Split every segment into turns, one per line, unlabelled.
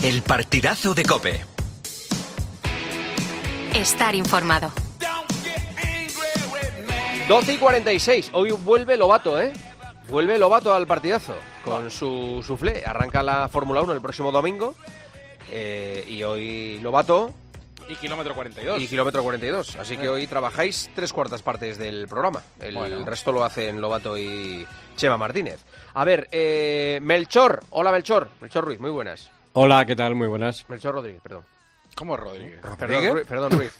El partidazo de COPE.
Estar informado.
12:46. Hoy vuelve Lobato, ¿eh? Vuelve Lobato al partidazo con su suflé. Arranca la Fórmula 1 el próximo domingo. Y hoy Lobato.
Y kilómetro 42.
Y kilómetro 42. Así que hoy trabajáis 3/4 partes del programa. El resto lo hacen Lobato y Chema Martínez. A ver, Melchor. Hola, Melchor. Melchor Ruiz, muy buenas.
Hola, ¿qué tal? Muy buenas.
Melchor Rodríguez, perdón.
¿Cómo Rodríguez?
Perdón, Ruiz.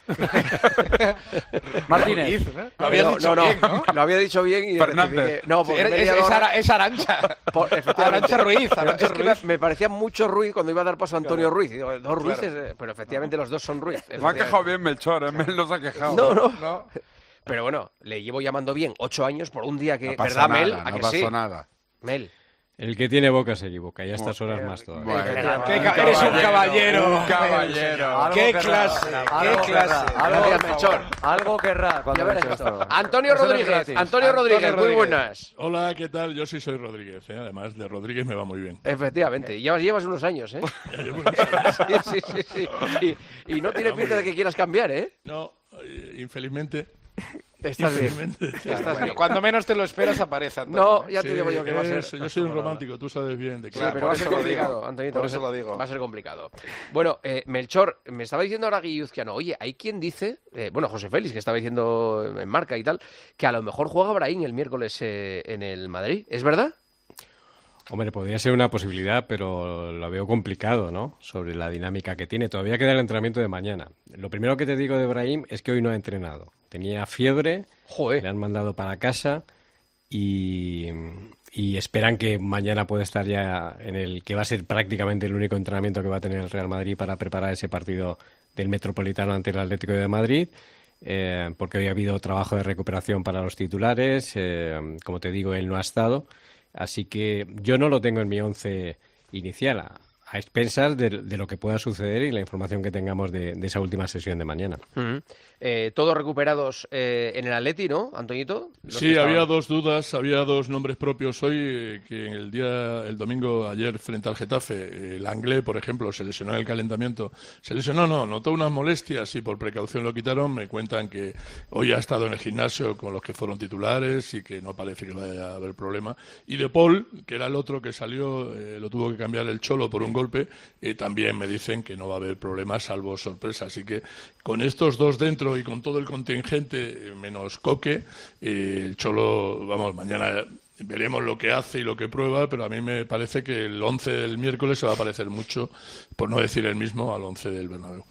Martínez.
Lo había dicho bien, ¿no? Lo había dicho bien y
Fernández.
No, porque
es Arancha.
Efectivamente.
Arancha Ruiz.
Es que me parecía mucho Ruiz cuando iba a dar paso a Antonio Ruiz. Y digo, dos Ruices, pero efectivamente los dos son Ruiz.
Me ha quejado bien Melchor, Mel no se ha quejado.
No. Pero bueno, le llevo llamando bien 8 años por un día que...
No pasa
¿verdad,
nada,
Mel?
no pasó nada.
Mel.
El que tiene boca se equivoca, y a estas horas más todavía.
Bueno,
Eres un caballero.
Un caballero.
¡Qué clase! ¡Qué clase!
Gracias, Melchor.
Algo querrá cuando
Ya
veas
verás.
esto.
Antonio Rodríguez, muy buenas.
Hola, ¿qué tal? Yo sí soy Rodríguez, ¿eh? Además de Rodríguez me va muy bien.
Efectivamente, llevas unos años, ¿eh?
Ya llevo unos años.
Sí. Y no tiene pinta de que quieras cambiar, ¿eh?
No, infelizmente.
Estás bien.
Infelizmente.
Estás bien.
Cuando menos te lo esperas aparece, Antonio.
No, ya te digo yo que va a ser...
Yo soy un romántico, tú sabes bien de qué.
Sí, pero va a ser complicado, Antonito.
Por eso lo digo.
Va a ser complicado. Bueno, Melchor, me estaba diciendo ahora Guilluzquiano, oye, hay quien dice, José Félix, que estaba diciendo en Marca y tal, que a lo mejor juega Brahim el miércoles en el Madrid. ¿Es verdad?
Hombre, podría ser una posibilidad, pero lo veo complicado, ¿no? Sobre la dinámica que tiene. Todavía queda el entrenamiento de mañana. Lo primero que te digo de Brahim es que hoy no ha entrenado. Tenía fiebre, le han mandado para casa y esperan que mañana pueda estar ya en el que va a ser prácticamente el único entrenamiento que va a tener el Real Madrid para preparar ese partido del Metropolitano ante el Atlético de Madrid. Porque hoy ha habido trabajo de recuperación para los titulares. Como te digo, él no ha estado. Así que yo no lo tengo en mi 11 inicial, a expensas de lo que pueda suceder y la información que tengamos de esa última sesión de mañana.
Todos recuperados en el Atleti, ¿no, Antoñito?
Sí, había dos dudas, había dos nombres propios hoy, que el domingo, ayer, frente al Getafe, el Anglés, por ejemplo, se lesionó en el calentamiento. Notó unas molestias y por precaución lo quitaron. Me cuentan que hoy ha estado en el gimnasio con los que fueron titulares y que no parece que vaya a haber problema. Y De Paul, que era el otro que salió, lo tuvo que cambiar el Cholo por un golpe, también me dicen que no va a haber problemas salvo sorpresa. Así que con estos dos dentro y con todo el contingente menos Coque, el Cholo, mañana veremos lo que hace y lo que prueba, pero a mí me parece que el 11 del miércoles se va a parecer mucho, por no decir el mismo, al 11 del Bernabéu.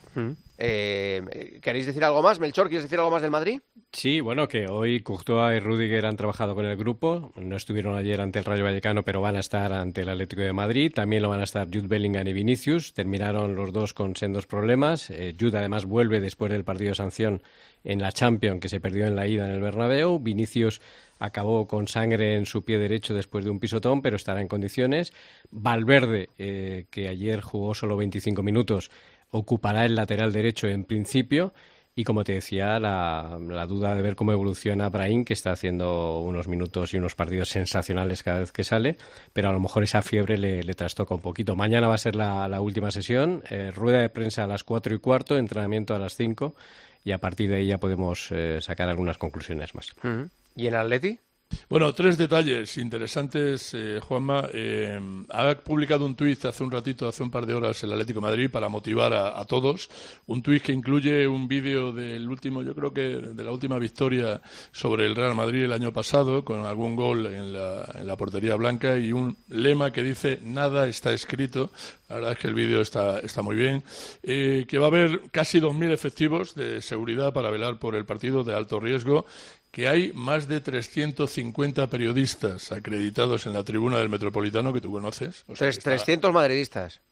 ¿Queréis decir algo más? Melchor, ¿quieres decir algo más del Madrid?
Sí, bueno, que hoy Courtois y Rüdiger han trabajado con el grupo. No estuvieron ayer ante el Rayo Vallecano, pero van a estar ante el Atlético de Madrid. También lo van a estar Jude Bellingham y Vinicius. Terminaron los dos con sendos problemas. Jude además vuelve después del partido de sanción en la Champions, que se perdió en la ida en el Bernabéu. Vinicius acabó con sangre en su pie derecho después de un pisotón, pero estará en condiciones. Valverde, que ayer jugó solo 25 minutos, ocupará el lateral derecho en principio. Y como te decía, la duda de ver cómo evoluciona Brahim, que está haciendo unos minutos y unos partidos sensacionales cada vez que sale, pero a lo mejor esa fiebre le trastoca un poquito. Mañana va a ser la última sesión, rueda de prensa a las 4:15, entrenamiento a las 5, y a partir de ahí ya podemos sacar algunas conclusiones más.
¿Y en Atleti?
Bueno, 3 detalles interesantes, Juanma. Ha publicado un tuit hace un par de horas, el Atlético de Madrid para motivar a todos. Un tuit que incluye un vídeo del último, yo creo que de la última victoria sobre el Real Madrid el año pasado, con algún gol en la portería blanca y un lema que dice "Nada está escrito". La verdad es que el vídeo está muy bien. Que va a haber casi 2.000 efectivos de seguridad para velar por el partido de alto riesgo, que hay más de 350 periodistas acreditados en la tribuna del Metropolitano, que tú conoces. O sea,
300 madridistas.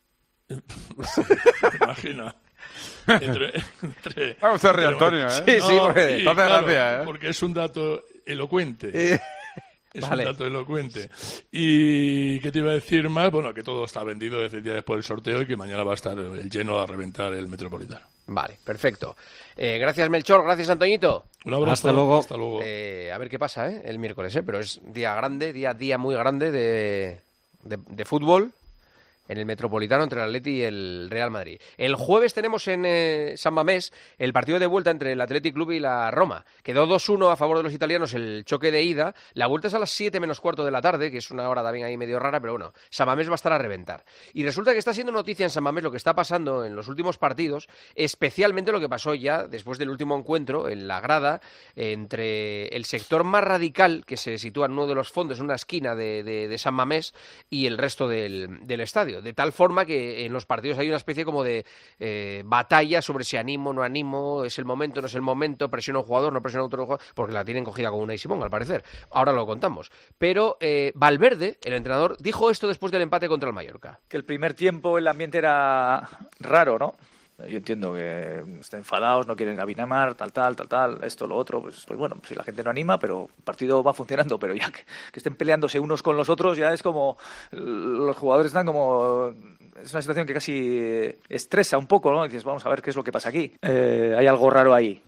Imagina.
Vamos a reír, Antonio, ¿eh?
Sí, porque...
gracias, ¿eh?
Porque es un dato elocuente.
Vale.
Un dato elocuente. ¿Y qué te iba a decir más? Bueno, que todo está vendido desde el día después del sorteo y que mañana va a estar el lleno a reventar el Metropolitano.
Vale, perfecto. Gracias, Melchor. Gracias, Antoñito.
Un abrazo.
Hasta luego.
Hasta luego.
A ver qué pasa, el miércoles, pero es día grande, día muy grande de fútbol. en el Metropolitano entre el Atleti y el Real Madrid. El jueves tenemos en San Mamés el partido de vuelta entre el Athletic Club y la Roma. Quedó 2-1 a favor de los italianos el choque de ida. La vuelta es a las 7 menos cuarto de la tarde, que es una hora también ahí medio rara, pero bueno, San Mamés va a estar a reventar. Y resulta que está siendo noticia en San Mamés lo que está pasando en los últimos partidos, especialmente lo que pasó ya después del último encuentro en la grada entre el sector más radical, que se sitúa en uno de los fondos, en una esquina de San Mamés, y el resto del estadio. De tal forma que en los partidos hay una especie como de batalla sobre si animo, no animo, es el momento, no es el momento, presiona un jugador, no presiona otro jugador, porque la tienen cogida con Unai Simón, al parecer. Ahora lo contamos. Pero Valverde, el entrenador, dijo esto después del empate contra el Mallorca.
Que el primer tiempo el ambiente era raro, ¿no? Yo entiendo que estén enfadados, no quieren a Vinamar, tal, esto, lo otro. Pues bueno, si la gente no anima, pero el partido va funcionando, pero ya que estén peleándose unos con los otros, ya es como los jugadores están como... Es una situación que casi estresa un poco, ¿no? Y dices, vamos a ver qué es lo que pasa aquí. Hay algo raro ahí.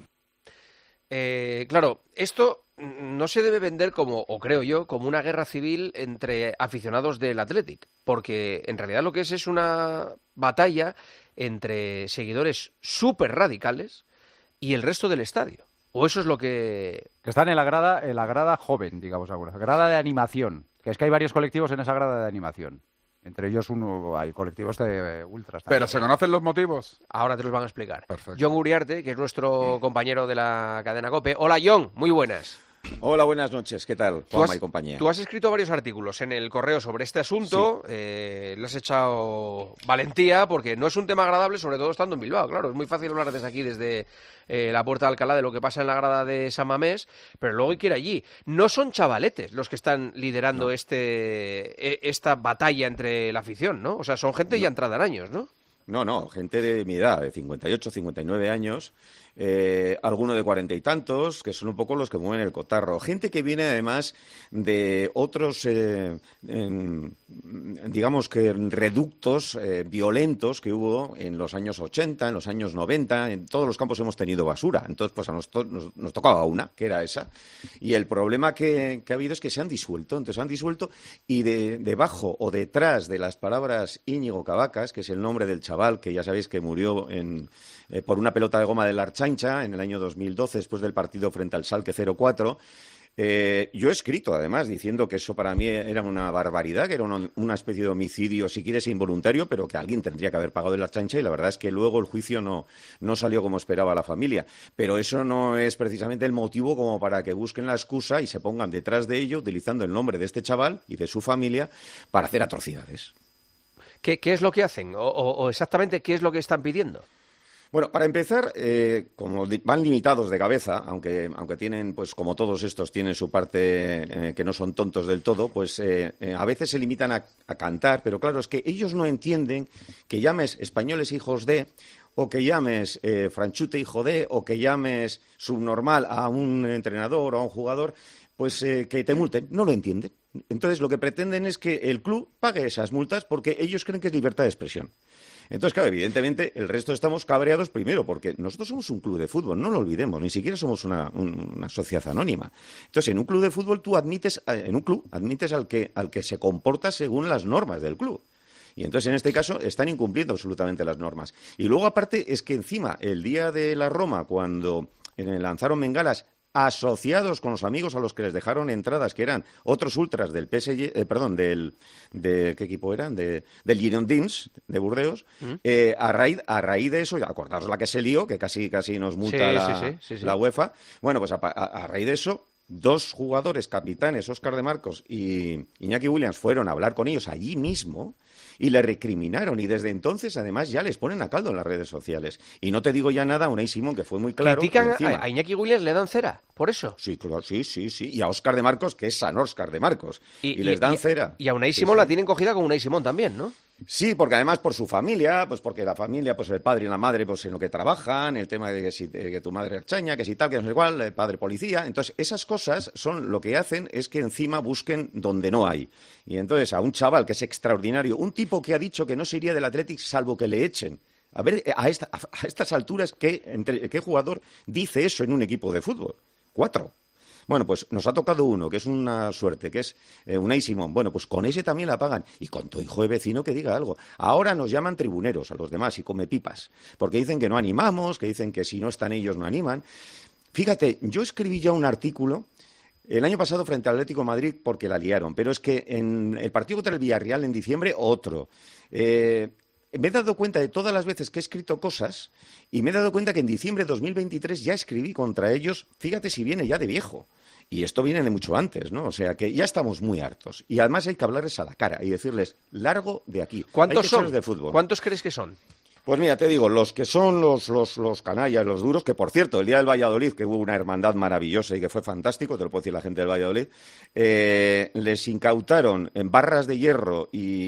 Claro, esto no se debe vender como, o creo yo, como una guerra civil entre aficionados del Athletic, porque en realidad lo que es una batalla entre seguidores súper radicales y el resto del estadio. O eso es lo que...
Que están en la grada joven, digamos alguna, grada de animación. Que es que hay varios colectivos en esa grada de animación. Entre ellos hay colectivos de ultras.
¿Pero se conocen los motivos?
Ahora te los van a explicar.
Perfecto.
John Uriarte, que es nuestro compañero de la cadena COPE. Hola, John, muy buenas.
Hola, buenas noches. ¿Qué tal, Juanma y compañía?
Tú has escrito varios artículos en El Correo sobre este asunto. Sí. Le has echado valentía porque no es un tema agradable, sobre todo estando en Bilbao. Claro, es muy fácil hablar desde aquí, desde la Puerta de Alcalá, de lo que pasa en la grada de San Mamés, pero luego hay que ir allí. No son chavaletes los que están liderando esta batalla entre la afición, ¿no? O sea, son gente ya entrada en años, ¿no?
No, gente de mi edad, de 58, 59 años, alguno de 40 y tantos, que son un poco los que mueven el cotarro. Gente que viene además de otros, digamos que reductos violentos que hubo en los años 80, en los años 90, en todos los campos hemos tenido basura. Entonces, pues a nosotros nos tocaba una, que era esa. Y el problema que ha habido es que se han disuelto. Entonces se han disuelto y debajo o detrás de las palabras Íñigo Cavacas, que es el nombre del chaval que ya sabéis que murió por una pelota de goma de la Archancha en el año 2012, después del partido frente al Schalke 0-4. Yo he escrito, además, diciendo que eso para mí era una barbaridad, que era una especie de homicidio, si quieres, involuntario, pero que alguien tendría que haber pagado la Archancha, y la verdad es que luego el juicio no salió como esperaba la familia. Pero eso no es precisamente el motivo como para que busquen la excusa y se pongan detrás de ello, utilizando el nombre de este chaval y de su familia, para hacer atrocidades.
¿Qué es lo que hacen? ¿O exactamente qué es lo que están pidiendo?
Bueno, para empezar, como van limitados de cabeza, aunque tienen, pues como todos estos, tienen su parte que no son tontos del todo, pues a veces se limitan a cantar, pero claro, es que ellos no entienden que llames españoles hijos de, o que llames franchute hijo de, o que llames subnormal a un entrenador o a un jugador, pues que te multen. No lo entienden. Entonces, lo que pretenden es que el club pague esas multas porque ellos creen que es libertad de expresión. Entonces, claro, evidentemente, el resto estamos cabreados primero porque nosotros somos un club de fútbol, no lo olvidemos, ni siquiera somos una sociedad anónima. Entonces, en un club de fútbol tú admites al que se comporta según las normas del club. Y entonces, en este caso, están incumpliendo absolutamente las normas. Y luego, aparte, es que encima, el día de la Roma, cuando lanzaron bengalas asociados con los amigos a los que les dejaron entradas, que eran otros ultras del PSG, ¿qué equipo eran? Del Girondins, de Burdeos. A raíz de eso, acordaos la que se lió, que casi nos multa la UEFA. Bueno, pues a raíz de eso, dos jugadores capitanes, Óscar de Marcos y Iñaki Williams, fueron a hablar con ellos allí mismo y le recriminaron, y desde entonces además ya les ponen a caldo en las redes sociales. Y no te digo ya nada a Unai Simón, que fue muy claro.
¿Critican a Iñaki Williams, le dan cera por eso?
Sí, claro, sí. Y a Óscar de Marcos, que es San Óscar de Marcos. Y les dan cera.
Y a Unai Simón la tienen cogida con Unai Simón también, ¿no?
Sí, porque además por su familia, pues porque la familia, pues el padre y la madre, pues en lo que trabajan, el tema de que tu madre es chaña, que si tal, que no sé igual, el padre policía. Entonces, esas cosas son lo que hacen es que encima busquen donde no hay. Y entonces a un chaval que es extraordinario, un tipo que ha dicho que no se iría del Athletic salvo que le echen. A ver, a estas alturas, ¿qué jugador dice eso en un equipo de fútbol? 4. Bueno, pues nos ha tocado uno, que es una suerte, que es Unai Simón. Bueno, pues con ese también la pagan. Y con tu hijo de vecino que diga algo. Ahora nos llaman tribuneros a los demás y come pipas, porque dicen que no animamos, que dicen que si no están ellos no animan. Fíjate, yo escribí ya un artículo el año pasado frente al Atlético de Madrid porque la liaron, pero es que en el partido contra el Villarreal en diciembre, otro. Me he dado cuenta de todas las veces que he escrito cosas y me he dado cuenta que en diciembre de 2023 ya escribí contra ellos, fíjate si viene ya de viejo. Y esto viene de mucho antes, ¿no? O sea que ya estamos muy hartos. Y además hay que hablarles a la cara y decirles, largo de aquí.
¿Cuántos son?
De fútbol.
¿Cuántos crees que son?
Pues mira, te digo, los que son los canallas, los duros, que por cierto, el día del Valladolid, que hubo una hermandad maravillosa y que fue fantástico, te lo puedo decir la gente del Valladolid, les incautaron en barras de hierro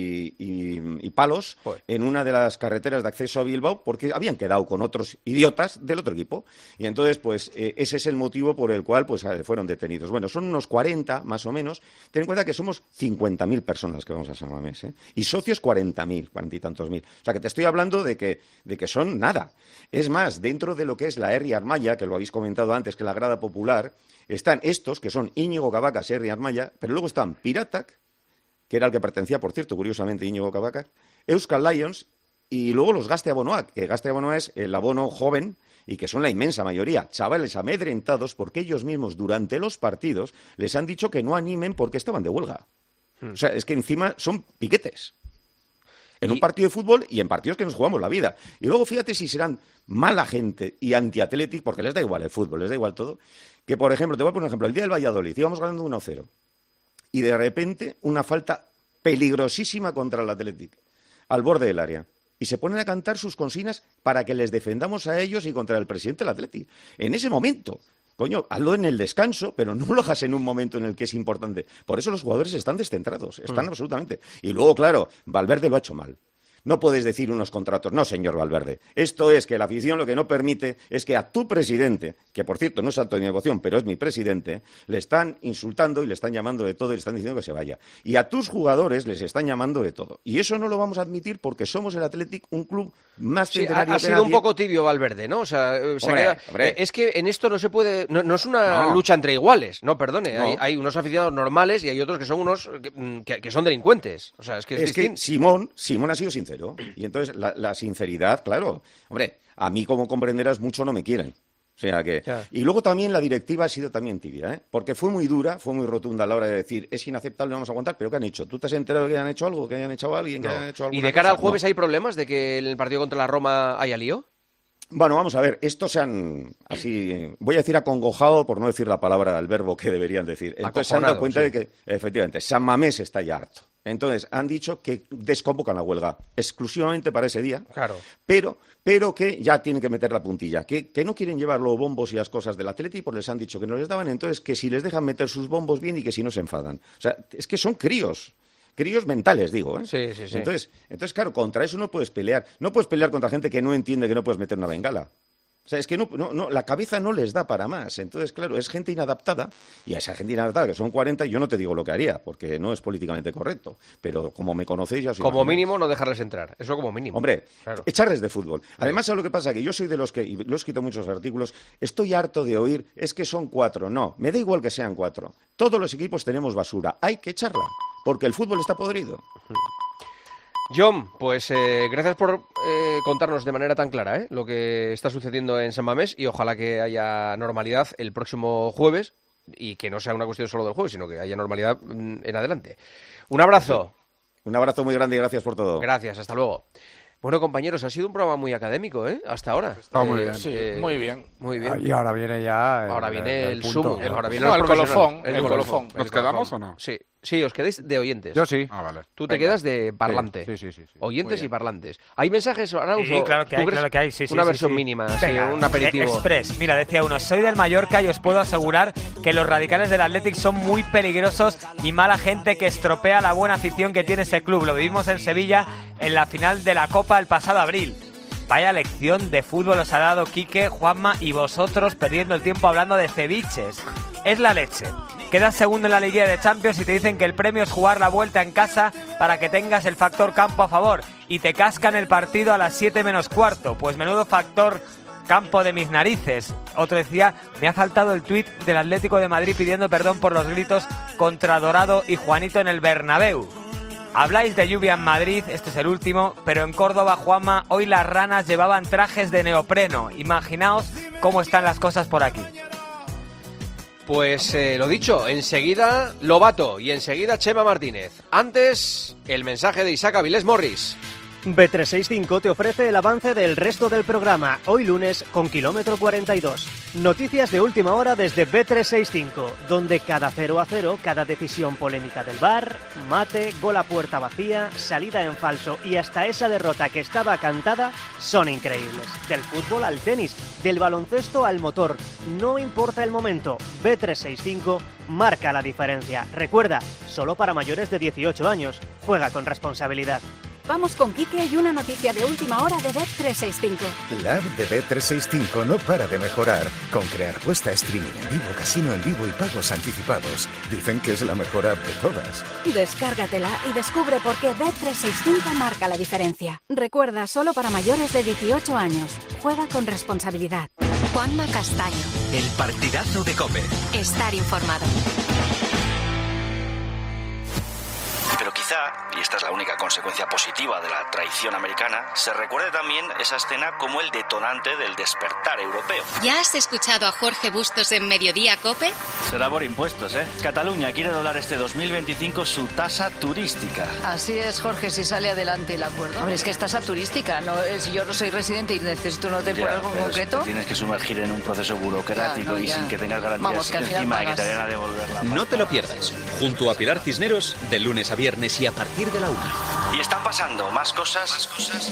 y palos en una de las carreteras de acceso a Bilbao porque habían quedado con otros idiotas del otro equipo. Y entonces, pues, ese es el motivo por el cual pues, fueron detenidos. Bueno, son unos 40, más o menos. Ten en cuenta que somos 50.000 personas que vamos a San Mamés, ¿eh? Y socios 40.000, 40 y tantos mil. O sea, que te estoy hablando de que son nada. Es más, dentro de lo que es la Herri Armaya, que lo habéis comentado antes, que la grada popular, están estos, que son Íñigo Cabacas y Herri Armaya, pero luego están Piratac, que era el que pertenecía, por cierto, curiosamente, Íñigo Cabacas, Euskal Lions, y luego los Gazte Abonoak, que Gazte Abonoak es el abono joven, y que son la inmensa mayoría, chavales amedrentados, porque ellos mismos, durante los partidos, les han dicho que no animen porque estaban de huelga. O sea, es que encima son piquetes. En un partido de fútbol y en partidos que nos jugamos la vida. Y luego fíjate si serán mala gente y anti-Athletic, porque les da igual el fútbol, les da igual todo, que por ejemplo, te voy a poner un ejemplo, el día del Valladolid, íbamos ganando 1-0 y de repente una falta peligrosísima contra el Athletic, al borde del área. Y se ponen a cantar sus consignas para que les defendamos a ellos y contra el presidente del Athletic. En ese momento, coño, hazlo en el descanso, pero no lo hagas en un momento en el que es importante. Por eso los jugadores están descentrados, están absolutamente. Y luego, claro, Valverde lo ha hecho mal. No puedes decir unos contratos, no, señor Valverde. Esto es que la afición lo que no permite es que a tu presidente, que por cierto no es alto de negociación, pero es mi presidente, le están insultando y le están llamando de todo y le están diciendo que se vaya. Y a tus jugadores les están llamando de todo. Y eso no lo vamos a admitir porque somos el Athletic, un club más centenario
ha
que
sido
nadie.
un poco tibio Valverde, ¿no? O sea,
hombre.
Es que en esto no se puede, no es una lucha entre iguales, no, perdone.
No.
Hay unos aficionados normales y hay otros que son unos que son delincuentes. O sea, es que
Simón ha sido sincero. Y entonces la sinceridad, claro, hombre, a mí como comprenderás mucho no me quieren. O sea que...
Ya.
Y luego también la directiva ha sido también tibia, ¿eh? Porque fue muy dura, fue muy rotunda a la hora de decir, es inaceptable, no vamos a aguantar, pero ¿qué han hecho? ¿Tú te has enterado de que han hecho algo? ¿Que hayan hecho a alguien? ¿Que hayan hecho algo?
¿Y de cara al jueves hay problemas de que en el partido contra la Roma haya lío?
Bueno, vamos a ver, estos se han, así, voy a decir acongojado por no decir la palabra, el verbo que deberían decir. Entonces se han dado cuenta de que, efectivamente, San Mamés está ya harto. Entonces han dicho que desconvocan la huelga exclusivamente para ese día,
Claro.
pero que ya tienen que meter la puntilla, que no quieren llevar los bombos y las cosas del Atleti, pues les han dicho que no les daban, entonces que si les dejan meter sus bombos bien y que si no se enfadan. O sea, es que son críos mentales, digo, ¿eh?
Sí.
Entonces, claro, contra eso no puedes pelear. No puedes pelear contra gente que no entiende que no puedes meter una bengala. O sea, es que no, la cabeza no les da para más. Entonces, claro, es gente inadaptada. Y a esa gente inadaptada, que son 40, yo no te digo lo que haría, porque no es políticamente correcto. Pero como me conocéis, ya soy...
Como mínimo no dejarles entrar. Eso como mínimo.
Hombre,
Claro.
echarles de fútbol. Además, ¿sabes lo que pasa? Que yo soy de los que, y lo he escrito en muchos artículos, estoy harto de oír, es que son 4. No, me da igual que sean 4. Todos los equipos tenemos basura. Hay que echarla, porque el fútbol está podrido.
John, pues gracias por contarnos de manera tan clara lo que está sucediendo en San Mamés y ojalá que haya normalidad el próximo jueves y que no sea una cuestión solo del jueves, sino que haya normalidad en adelante. Un abrazo.
Un abrazo muy grande y gracias por todo.
Gracias, hasta luego. Bueno, compañeros, ha sido un programa muy académico, hasta ahora.
Está muy bien. Sí, muy bien.
Muy bien.
Y ahora viene ya...
Ahora viene el
punto.
sumo. Ahora viene
No,
los
el colofón,
profesionales.
el colofón.
¿Nos quedamos o no?
Sí, os quedáis de oyentes.
Yo sí.
Ah, vale.
Tú te quedas de parlante.
Sí.
Oyentes
Muy
y parlantes. ¿Hay mensajes, Arauz?
Sí, claro que
¿Tú
hay,
crees?
claro que hay. Sí,
Una
sí,
versión
sí.
mínima,
Venga,
sí, un aperitivo.
Express. Mira, decía uno, soy del Mallorca y os puedo asegurar que los radicales del Athletic son muy peligrosos y mala gente que estropea la buena afición que tiene ese club. Lo vivimos en Sevilla en la final de la Copa el pasado abril. Vaya lección de fútbol os ha dado Quique, Juanma y vosotros perdiendo el tiempo hablando de ceviches. Es la leche. Quedas segundo en la Liga de Champions y te dicen que el premio es jugar la vuelta en casa para que tengas el factor campo a favor y te cascan el partido a las 7 menos cuarto. Pues menudo factor campo de mis narices. Otro decía, me ha faltado el tuit del Atlético de Madrid pidiendo perdón por los gritos contra Dorado y Juanito en el Bernabéu. Habláis de lluvia en Madrid, este es el último, pero en Córdoba, Juanma, hoy las ranas llevaban trajes de neopreno. Imaginaos cómo están las cosas por aquí.
Pues lo dicho, enseguida Lobato y enseguida Chema Martínez. Antes, el mensaje de Isaac Avilés Morris.
Bet365 te ofrece el avance del resto del programa, hoy lunes con kilómetro 42. Noticias de última hora desde Bet365, donde cada 0-0, cada decisión polémica del VAR, mate, gol a puerta vacía, salida en falso y hasta esa derrota que estaba cantada, son increíbles. Del fútbol al tenis, del baloncesto al motor, no importa el momento, Bet365 marca la diferencia. Recuerda, solo para mayores de 18 años, juega con responsabilidad.
Vamos con Quique y una noticia de última hora de Bet365.
La app de Bet365 no para de mejorar, con crear puesta, streaming en vivo, casino en vivo y pagos anticipados. Dicen que es la mejor app de todas.
Descárgatela y descubre por qué Bet365 marca la diferencia. Recuerda, solo para mayores de 18 años. Juega con responsabilidad.
Juanma Castaño. El partidazo de COPE.
Estar informado.
Pero quizá, y esta es la única consecuencia positiva de la traición americana, se recuerde también esa escena como el detonante del despertar europeo.
¿Ya has escuchado a Jorge Bustos en Mediodía COPE?
Será por impuestos, ¿eh? Cataluña quiere doblar este 2025 su tasa turística.
Así es, Jorge, si sale adelante el acuerdo. Hombre, es que es tasa turística, no, si yo no soy residente y necesito un hotel por algo concreto.
Te tienes que sumergir en un proceso burocrático y sin que tengas garantías.
Vamos, que al final
encima
pagas.
que te vayan a devolver la pasta.
No te lo pierdas. Junto a Pilar Cisneros, de lunes a viernes y a partir de la 1.
Y están pasando más cosas.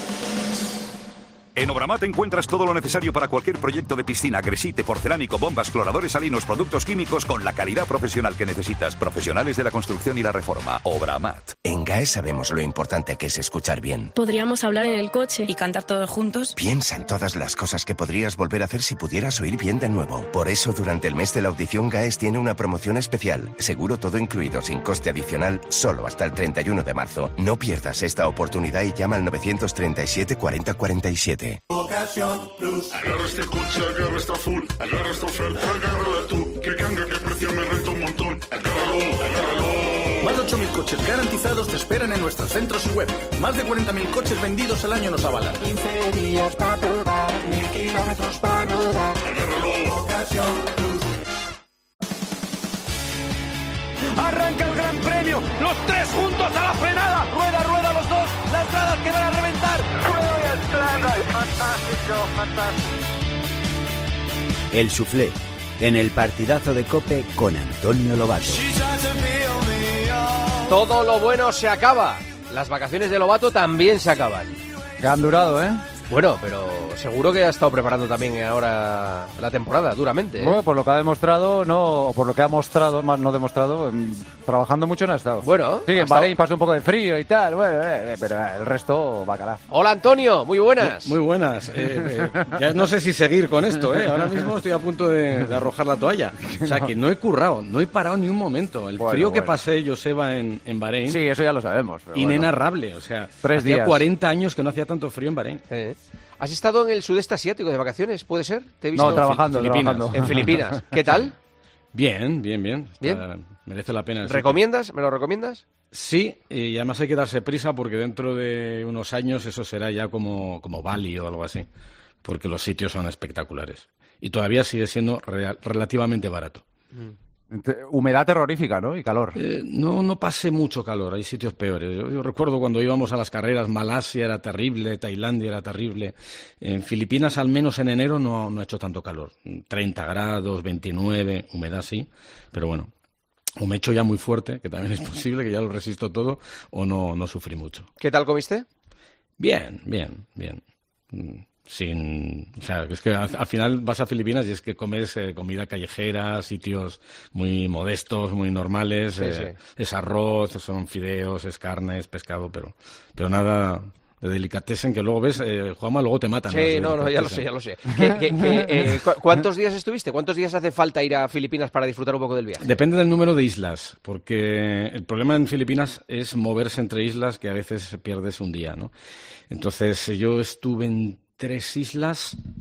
En Obramat encuentras todo lo necesario para cualquier proyecto de piscina, gresite, porcelánico, bombas, cloradores salinos, productos químicos con la calidad profesional que necesitas. Profesionales de la construcción y la reforma. Obramat.
En GAE sabemos lo importante que es escuchar bien.
Podríamos hablar en el coche y cantar todos juntos.
Piensa en todas las cosas que podrías volver a hacer si pudieras oír bien de nuevo. Por eso, durante el mes de la audición, GAES tiene una promoción especial. Seguro todo incluido, sin coste adicional, solo hasta el 31 de marzo. No pierdas esta oportunidad y llama al 937 40 47.
Ocasión Plus. Agarra este coche, agarra esta full, agarra esta oferta, agárrala tú. Que canga, que precio me renta un montón. Agárralo.
Más de 8.000 coches garantizados te esperan en nuestros centros y web. Más de 40.000 coches vendidos al año nos avalan.
15 días para probar, 1000 kilómetros para rodar. Agárralo. Ocasión Plus.
Arranca el Gran Premio, los tres juntos a la frenada. Rueda, rueda los dos, las gradas que van a reventar.
Fantástico, fantástico. El Soufflé, en el partidazo de COPE con Antonio Lobato.
Todo lo bueno se acaba. Las vacaciones de Lobato también se acaban.
Que han durado, ¿eh?
Bueno, pero seguro que ha estado preparando también ahora la temporada, duramente, ¿eh?
Bueno, por lo que ha demostrado, no, por lo que ha mostrado, más no demostrado, trabajando mucho no ha estado.
Bueno,
sí, en Bahrein pasó un poco de frío y tal, bueno, pero el resto, bacalá.
Hola Antonio, muy buenas.
Muy buenas. Ya no sé si seguir con esto, ¿eh? Ahora mismo estoy a punto de arrojar la toalla. O sea que no he currado, no he parado ni un momento. El frío que pasé, Joseba, en Bahrein.
Sí, eso ya lo sabemos.
Inenarrable, o sea,
3 días.
Hacía 40 años que no hacía tanto frío en Bahrein.
¿Has estado en el sudeste asiático de vacaciones? ¿Puede ser? ¿Te he visto?
No, trabajando.
En Filipinas. ¿Qué tal?
Bien.
¿Bien?
Merece la pena.
¿Recomiendas? ¿Me lo recomiendas?
Sí, y además hay que darse prisa porque dentro de unos años eso será ya como Bali o algo así, porque los sitios son espectaculares. Y todavía sigue siendo relativamente barato.
Humedad terrorífica, ¿no? Y calor.
No pasé mucho calor, hay sitios peores. Yo recuerdo cuando íbamos a las carreras, Malasia era terrible, Tailandia era terrible. En Filipinas, al menos en enero, no ha hecho tanto calor. 30 grados, 29, humedad sí, pero bueno. O me echo ya muy fuerte, que también es posible, que ya lo resisto todo, o no sufrí mucho.
¿Qué tal comiste?
Bien. O sea, es que al final vas a Filipinas y es que comes comida callejera, sitios muy modestos, muy normales,
Sí.
es arroz, son fideos, es carne, es pescado, pero nada de delicatessen que luego ves, Juanma, luego te matan.
Sí, no, ya lo sé. ¿Cuántos días estuviste? ¿Cuántos días hace falta ir a Filipinas para disfrutar un poco del viaje?
Depende del número de islas, porque el problema en Filipinas es moverse entre islas, que a veces pierdes un día, ¿no? Entonces yo estuve en 3 islas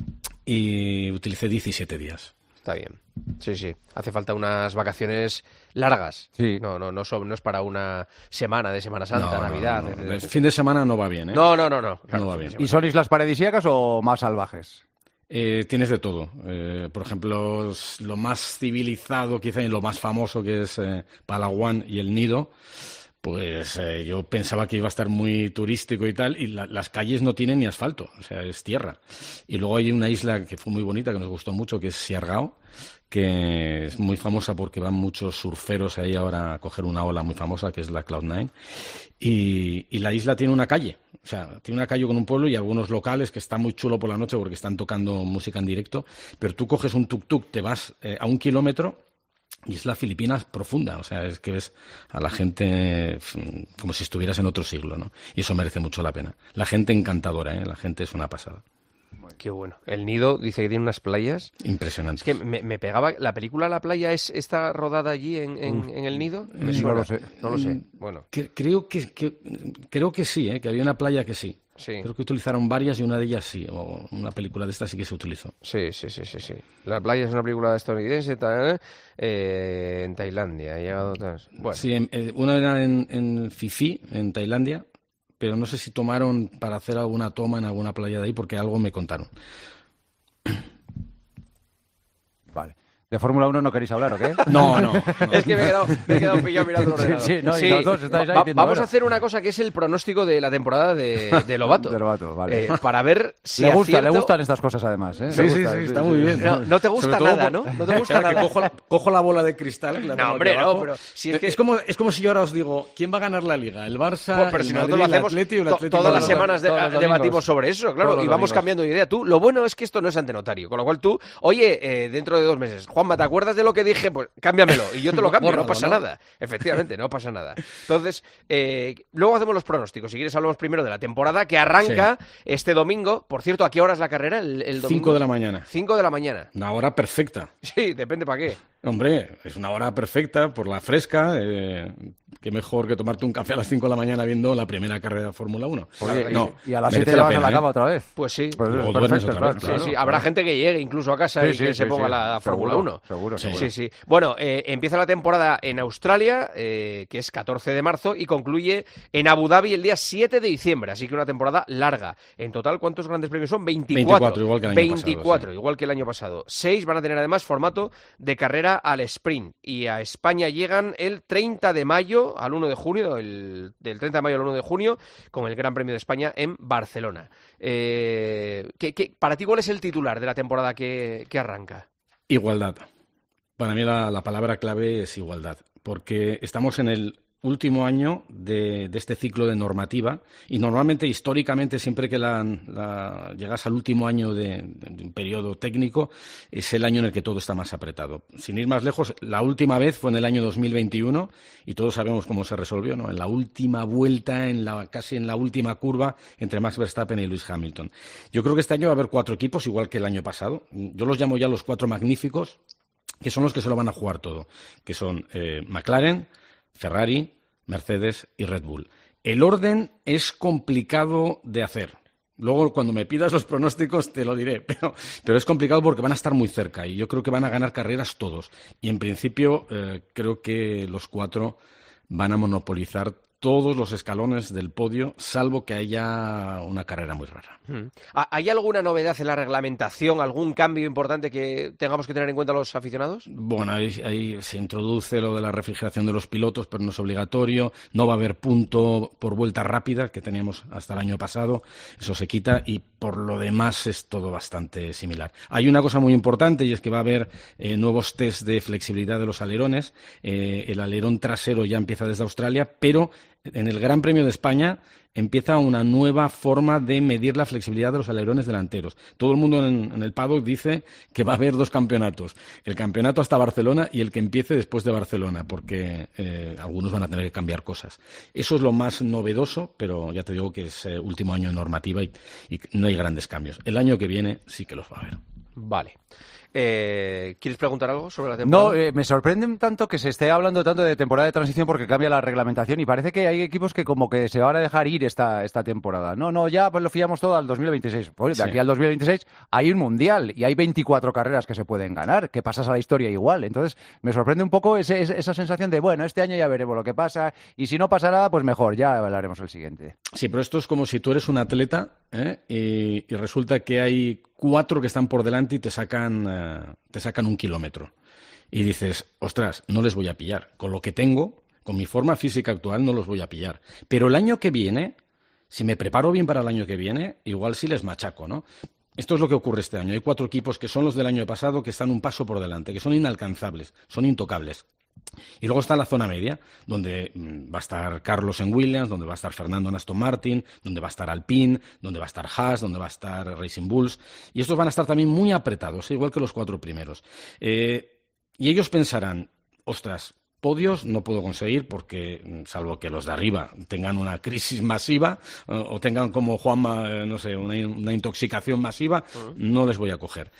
y utilicé 17 días.
Está bien. Sí, sí. Hace falta unas vacaciones largas.
Sí.
No es para una semana de Semana Santa, Navidad.
No. El fin de semana no va bien, ¿eh?
No.
Claro, no va bien.
¿Y son islas paradisíacas o más salvajes?
Tienes de todo. Por ejemplo, lo más civilizado quizá y lo más famoso que es Palawan y el Nido, pues yo pensaba que iba a estar muy turístico y tal, y las calles no tienen ni asfalto, o sea, es tierra. Y luego hay una isla que fue muy bonita, que nos gustó mucho, que es Siargao, que es muy famosa porque van muchos surferos ahí ahora a coger una ola muy famosa, que es la Cloud9. Y la isla tiene una calle, o sea, tiene una calle con un pueblo y algunos locales que está muy chulo por la noche porque están tocando música en directo, pero tú coges un tuk-tuk, te vas a 1 kilómetro y es la Filipinas profunda, o sea, es que ves a la gente como si estuvieras en otro siglo, ¿no? Y eso merece mucho la pena. La gente encantadora, ¿eh? La gente es una pasada.
Qué bueno. El Nido dice que tiene unas playas
impresionantes.
Es que me pegaba. ¿La película La Playa está rodada allí en el Nido? Me suena. No lo sé. Bueno.
Creo que sí, que había una playa que sí. Creo que utilizaron varias y una de ellas sí, o una película de esta sí que se utilizó.
Sí. La Playa es una película estadounidense en Tailandia. Bueno.
Sí, una era en Phi Phi, en Tailandia, pero no sé si tomaron para hacer alguna toma en alguna playa de ahí, porque algo me contaron.
Vale. ¿De Fórmula 1 no queréis hablar o qué?
No.
Es que me he quedado pillado mirando el ordenador.
Sí, y los dos estáis ahí diciendo,
vamos a hacer una cosa que es el pronóstico de la temporada de Lobato.
De Lobato, vale.
Para ver si
le gustan estas cosas además, ¿eh?
Sí, está muy bien.
No te gusta nada, ¿no? No te gusta nada.
Que cojo la bola de cristal.
No, hombre, no, pero si es que...
es como si yo ahora os digo, ¿quién va a ganar la Liga? ¿El Barça,
pero si
el
nosotros
Madrid,
lo hacemos
el Atlético, el Atlético?
Todas las semanas debatimos sobre eso, claro, y vamos cambiando de idea. Tú, lo bueno es que esto no es antenotario, con lo cual tú, oye, dentro de 2 meses, Juanma, ¿te acuerdas de lo que dije? Pues cámbiamelo y yo te lo cambio, no pasa nada. Efectivamente, no pasa nada. Entonces, luego hacemos los pronósticos. Si quieres hablamos primero de la temporada que arranca este domingo. Por cierto, ¿a qué hora es la carrera el domingo?
5 de la mañana.
5 de la mañana.
Una hora perfecta.
Sí, depende para qué.
Hombre, es una hora perfecta por la fresca. Qué mejor que tomarte un café a las 5 de la mañana viendo la primera carrera de Fórmula 1.
Oye, no, y a las 7 ya vas a la cama otra vez.
Pues sí.
Pues
o duermes otra vez.
Sí. Habrá gente que llegue incluso a casa y que se ponga la Fórmula 1.
Seguro.
Sí. Bueno, empieza la temporada en Australia, que es 14 de marzo, y concluye en Abu Dhabi el día 7 de diciembre. Así que una temporada larga. En total, ¿cuántos grandes premios son? 24.
Igual que el año
24,
pasado,
igual que el año pasado. 6 van a tener además formato de carrera al sprint. Y a España llegan el 30 de mayo al 1 de junio, del 30 de mayo al 1 de junio, con el Gran Premio de España en Barcelona. Para ti, ¿cuál es el titular de la temporada que arranca?
Igualdad. Para mí la palabra clave es igualdad, porque estamos en el último año de este ciclo de normativa y normalmente, históricamente, siempre que llegas al último año de un periodo técnico, es el año en el que todo está más apretado. Sin ir más lejos, la última vez fue en el año 2021 y todos sabemos cómo se resolvió, ¿no? En la última vuelta, casi en la última curva entre Max Verstappen y Lewis Hamilton. Yo creo que este año va a haber 4 equipos, igual que el año pasado. Yo los llamo ya los 4 magníficos, que son los que se lo van a jugar todo, que son McLaren, Ferrari, Mercedes y Red Bull. El orden es complicado de hacer. Luego, cuando me pidas los pronósticos, te lo diré. Pero es complicado porque van a estar muy cerca y yo creo que van a ganar carreras todos. Y en principio, creo que los 4 van a monopolizar todos los escalones del podio, salvo que haya una carrera muy rara.
¿Hay alguna novedad en la reglamentación, algún cambio importante que tengamos que tener en cuenta los aficionados?
Bueno, ahí se introduce lo de la refrigeración de los pilotos, pero no es obligatorio. No va a haber punto por vuelta rápida, que teníamos hasta el año pasado. Eso se quita y por lo demás es todo bastante similar. Hay una cosa muy importante y es que va a haber nuevos test de flexibilidad de los alerones. El alerón trasero ya empieza desde Australia, pero en el Gran Premio de España empieza una nueva forma de medir la flexibilidad de los alerones delanteros. Todo el mundo en el paddock dice que va a haber 2 campeonatos. El campeonato hasta Barcelona y el que empiece después de Barcelona, porque algunos van a tener que cambiar cosas. Eso es lo más novedoso, pero ya te digo que es último año de normativa y no hay grandes cambios. El año que viene sí que los va a haber.
Vale. ¿Quieres preguntar algo sobre la temporada?
No, me sorprende un tanto que se esté hablando tanto de temporada de transición porque cambia la reglamentación y parece que hay equipos que como que se van a dejar ir esta temporada. No, ya pues lo fiamos todo al 2026. Pues de aquí al 2026 hay un mundial y hay 24 carreras que se pueden ganar, que pasas a la historia igual. Entonces me sorprende un poco esa sensación de, bueno, este año ya veremos lo que pasa y si no pasa nada, pues mejor, ya hablaremos el siguiente.
Sí, pero esto es como si tú eres un atleta y resulta que hay 4 que están por delante y te sacan 1 kilómetro. Y dices, ostras, no les voy a pillar. Con lo que tengo, con mi forma física actual, no los voy a pillar. Pero el año que viene, si me preparo bien para el año que viene, igual sí les machaco, ¿no? Esto es lo que ocurre este año. Hay 4 equipos que son los del año pasado que están un paso por delante, que son inalcanzables, son intocables. Y luego está la zona media, donde va a estar Carlos en Williams, donde va a estar Fernando en Aston Martin, donde va a estar Alpine, donde va a estar Haas, donde va a estar Racing Bulls. Y estos van a estar también muy apretados, igual que los 4 primeros. Y ellos pensarán, ostras, podios no puedo conseguir porque, salvo que los de arriba tengan una crisis masiva o tengan como Juanma, no sé, una intoxicación masiva, no les voy a coger.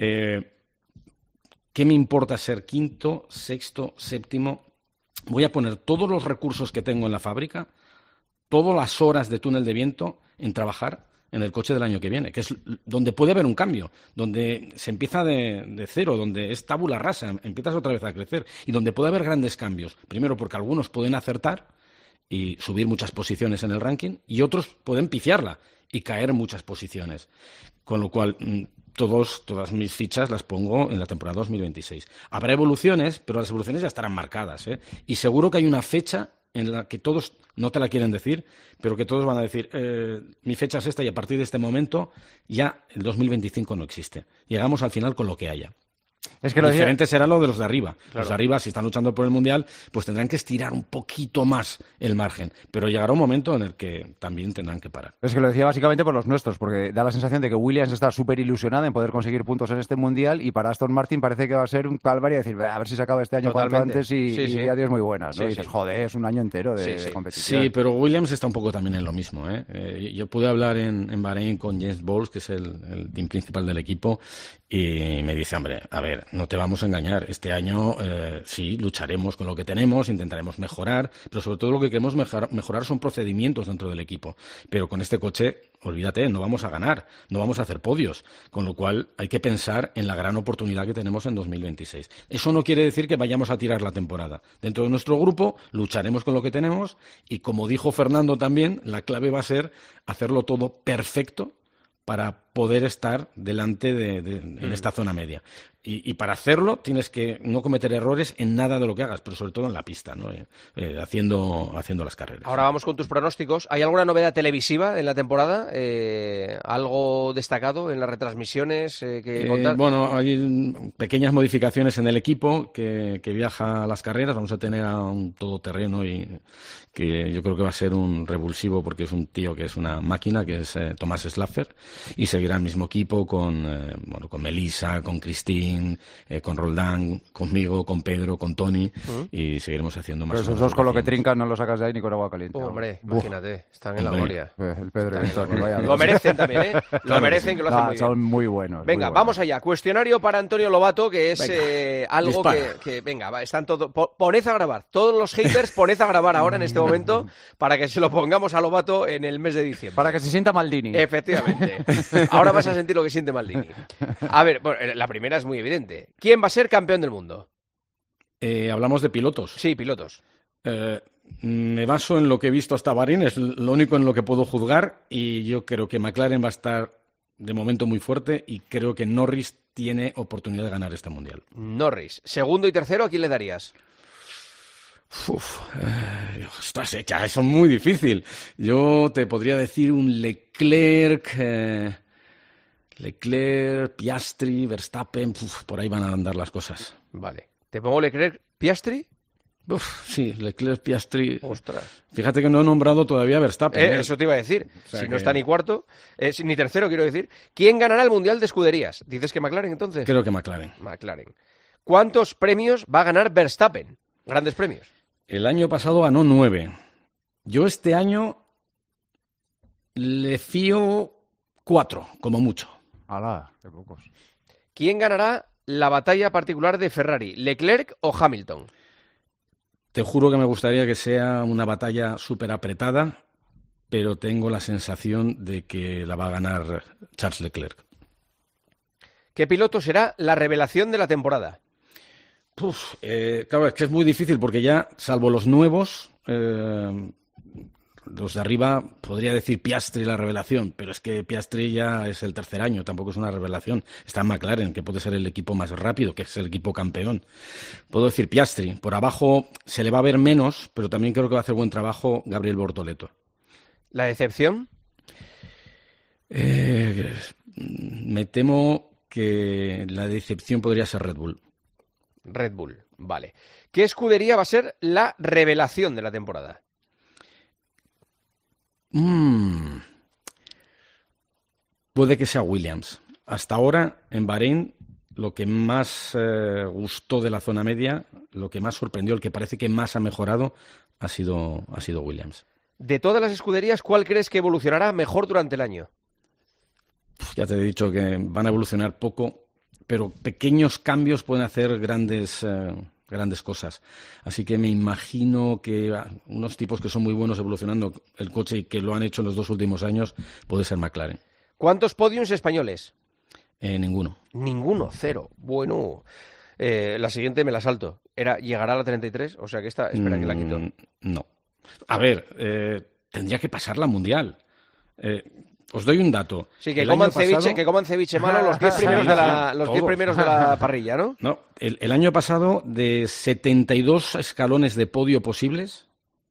¿Qué me importa ser quinto, sexto, séptimo? Voy a poner todos los recursos que tengo en la fábrica, todas las horas de túnel de viento en trabajar en el coche del año que viene, que es donde puede haber un cambio, donde se empieza de cero, donde es tabula rasa, empiezas otra vez a crecer y donde puede haber grandes cambios. Primero porque algunos pueden acertar y subir muchas posiciones en el ranking y otros pueden piciarla y caer muchas posiciones. Con lo cual, todas mis fichas las pongo en la temporada 2026. Habrá evoluciones, pero las evoluciones ya estarán marcadas, ¿eh? Y seguro que hay una fecha en la que todos no te la quieren decir, pero que todos van a decir, mi fecha es esta y a partir de este momento ya el 2025 no existe. Llegamos al final con lo que haya.
Es que
lo diferente será lo de los de arriba.
Claro.
Los de arriba, si están luchando por el Mundial, pues tendrán que estirar un poquito más el margen. Pero llegará un momento en el que también tendrán que parar.
Es que lo decía básicamente por los nuestros, porque da la sensación de que Williams está súper ilusionada en poder conseguir puntos en este Mundial y para Aston Martin parece que va a ser un calvario decir, a ver si se acaba este año cuanto antes y adiós muy buenas, ¿no? Y dices, joder, es un año entero de competición.
Sí, pero Williams está un poco también en lo mismo, ¿eh? Yo pude hablar en Bahrein con James Bowles, que es el team principal del equipo, y me dice, hombre, a ver, no te vamos a engañar. Este año sí, lucharemos con lo que tenemos, intentaremos mejorar, pero sobre todo lo que queremos mejorar son procedimientos dentro del equipo. Pero con este coche, olvídate, no vamos a ganar, no vamos a hacer podios, con lo cual hay que pensar en la gran oportunidad que tenemos en 2026. Eso no quiere decir que vayamos a tirar la temporada. Dentro de nuestro grupo lucharemos con lo que tenemos y, como dijo Fernando también, la clave va a ser hacerlo todo perfecto para poder estar delante en esta zona media. Y para hacerlo tienes que no cometer errores en nada de lo que hagas, pero sobre todo en la pista, ¿no? Haciendo las carreras.
Ahora vamos con tus pronósticos. ¿Hay alguna novedad televisiva en la temporada? ¿Algo destacado en las retransmisiones que contar?
Bueno, hay pequeñas modificaciones en el equipo que viaja a las carreras. Vamos a tener a un todoterreno y que yo creo que va a ser un revulsivo porque es un tío que es una máquina, que es Tomás Slaffer, y seguirá el mismo equipo con Melissa, con Christine, con Roldán, conmigo, con Pedro, con Tony, y seguiremos haciendo más.
Pero esos dos con lo que trincan no los sacas de ahí ni con agua caliente.
Hombre, imagínate, están en la gloria.
El Pedro y el Tony, vaya.
Lo merecen también, ¿eh? Lo merecen, que lo hacen muy bien.
Son muy buenos.
Venga, vamos allá. Cuestionario para Antonio Lobato, que es algo que venga, están todos. Poned a grabar. Todos los haters, poned a grabar ahora en este momento para que se lo pongamos a Lobato en el mes de diciembre.
Para que se sienta Maldini.
Efectivamente. Ahora vas a sentir lo que siente Maldini. A ver, bueno, la primera es muy evidente. ¿Quién va a ser campeón del mundo?
Hablamos de pilotos.
Sí, pilotos.
Me baso en lo que he visto hasta Bahrein, es lo único en lo que puedo juzgar, y yo creo que McLaren va a estar de momento muy fuerte y creo que Norris tiene oportunidad de ganar este Mundial.
Norris. Segundo y tercero, ¿a quién le darías?
Ostras, eso es muy difícil. Yo te podría decir un Leclerc, Piastri, Verstappen, por ahí van a andar las cosas.
Vale. ¿Te pongo Leclerc, Piastri?
Sí, Leclerc, Piastri.
Ostras.
Fíjate que no he nombrado todavía a Verstappen.
Eso te iba a decir.
O sea
si no está ni cuarto, ni tercero, quiero decir. ¿Quién ganará el Mundial de Escuderías? ¿Dices que McLaren, entonces?
Creo que McLaren.
McLaren. ¿Cuántos premios va a ganar Verstappen? Grandes premios.
El año pasado ganó 9. Yo este año le fío 4, como mucho.
¡Hala! ¡Qué pocos!
¿Quién ganará la batalla particular de Ferrari, Leclerc o Hamilton?
Te juro que me gustaría que sea una batalla súper apretada, pero tengo la sensación de que la va a ganar Charles Leclerc.
¿Qué piloto será la revelación de la temporada?
Claro, es que es muy difícil porque ya, salvo los nuevos, los de arriba, podría decir Piastri la revelación, pero es que Piastri ya es el tercer año, tampoco es una revelación. Está en McLaren, que puede ser el equipo más rápido, que es el equipo campeón. Puedo decir Piastri. Por abajo se le va a ver menos, pero también creo que va a hacer buen trabajo Gabriel Bortoleto.
¿La decepción?
Me temo que la decepción podría ser Red Bull.
Red Bull, vale. ¿Qué escudería va a ser la revelación de la temporada?
Puede que sea Williams. Hasta ahora, en Bahrein, lo que más gustó de la zona media, lo que más sorprendió, el que parece que más ha mejorado, ha sido Williams.
De todas las escuderías, ¿cuál crees que evolucionará mejor durante el año?
Ya te he dicho que van a evolucionar poco, pero pequeños cambios pueden hacer grandes cosas. Así que me imagino que unos tipos que son muy buenos evolucionando el coche y que lo han hecho en los 2 últimos años, puede ser McLaren.
¿Cuántos podiums españoles?
Ninguno.
Ninguno, 0. Bueno, la siguiente me la salto. ¿Llegará a la 33? O sea que esta, espera que la quito.
No. A ver, tendría que pasar la Mundial. Os doy un dato.
Sí, que coman ceviche malo los 10 primeros de la parrilla, ¿no?
No, el año pasado, de 72 escalones de podio posibles,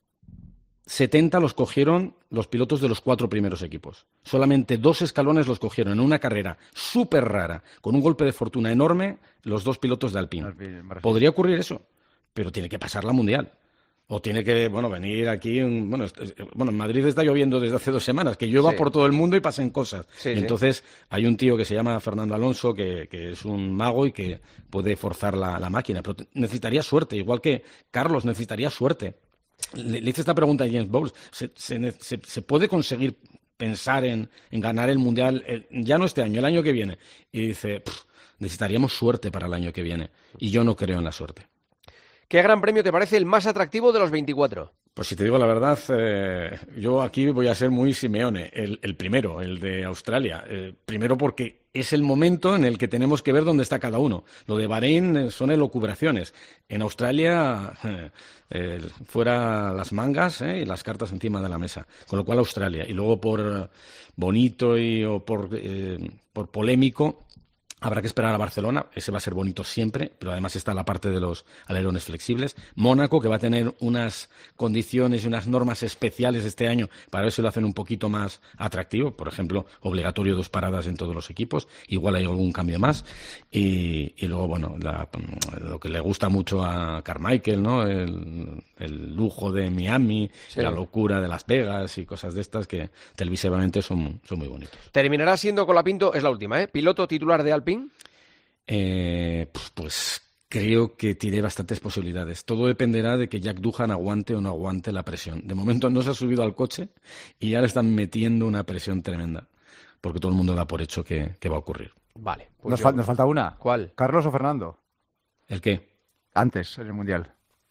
70 los cogieron los pilotos de los 4 primeros equipos. Solamente 2 escalones los cogieron en una carrera súper rara, con un golpe de fortuna enorme, los 2 pilotos de Alpine. Podría ocurrir eso, pero tiene que pasar la Mundial. O tiene que, venir aquí... en Madrid está lloviendo desde hace 2 semanas, que llueva por todo el mundo y pasen cosas.
Sí,
entonces, hay un tío que se llama Fernando Alonso, que es un mago y que puede forzar la máquina. Pero necesitaría suerte, igual que Carlos necesitaría suerte. Le hice esta pregunta a James Bowles. ¿Se puede conseguir pensar en ganar el Mundial, ya no este año, el año que viene? Y dice, necesitaríamos suerte para el año que viene. Y yo no creo en la suerte.
¿Qué gran premio te parece el más atractivo de los 24?
Pues si te digo la verdad, yo aquí voy a ser muy Simeone, el primero, el de Australia. Primero porque es el momento en el que tenemos que ver dónde está cada uno. Lo de Bahrein son elucubraciones. En Australia, fuera las mangas y las cartas encima de la mesa. Con lo cual Australia. Y luego por bonito o por polémico, habrá que esperar a Barcelona, ese va a ser bonito siempre, pero además está la parte de los alerones flexibles. Mónaco, que va a tener unas condiciones y unas normas especiales este año para ver si lo hacen un poquito más atractivo. Por ejemplo, obligatorio 2 paradas en todos los equipos. Igual hay algún cambio más. Y luego, lo que le gusta mucho a Carmichael, ¿no? El lujo de Miami, la locura de Las Vegas y cosas de estas que televisivamente son muy bonitos.
Terminará siendo Colapinto, es la última, piloto titular de Alpine.
Pues creo que tiene bastantes posibilidades. Todo dependerá de que Jack Doohan aguante o no aguante la presión. De momento no se ha subido al coche y ya le están metiendo una presión tremenda, porque todo el mundo da por hecho que va a ocurrir.
Vale.
Pues nos falta una.
¿Cuál?
¿Carlos o Fernando?
¿El qué?
Antes, en el Mundial.